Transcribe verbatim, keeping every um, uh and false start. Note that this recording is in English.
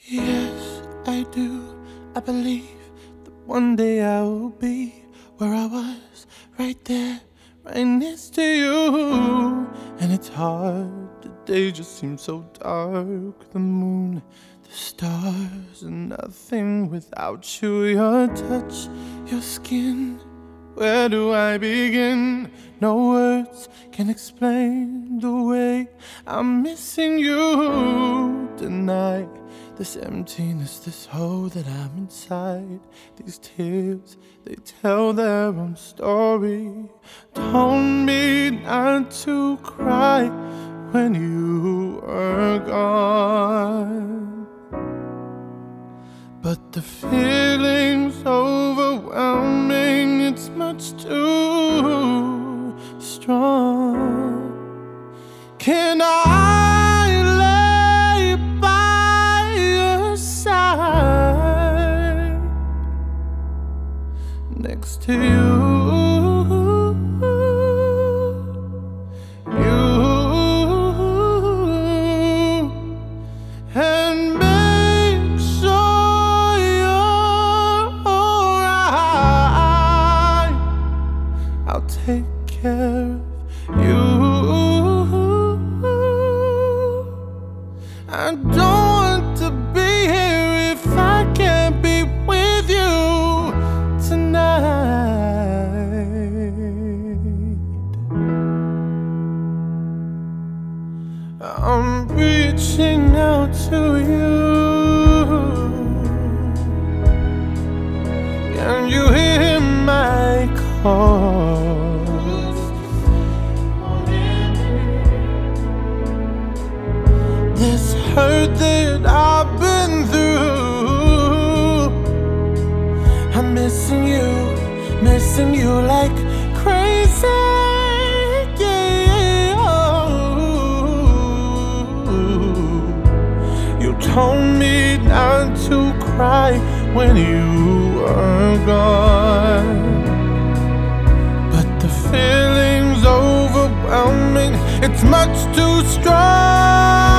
Yes, I do. I believe that one day I will be where I was, right there, right next to you. And it's hard, the day just seems so dark. The moon, the stars, and nothing without you. Your touch, your skin, where do I begin? No words can explain the way I'm missing you tonight. This emptiness, this hole that I'm inside. These tears, they tell their own story. Told me not to cry when you were gone, but the feeling's overwhelming. It's much too strong. Can I lay by your side next to you? I'll take care of you. I don't want to be here if I can't be with you tonight. I'm reaching out to you. Can you hear my call? This hurt that I've been through, I'm missing you, missing you like crazy. Yeah. You told me not to cry when you were gone, but the feeling's overwhelming. It's much too strong.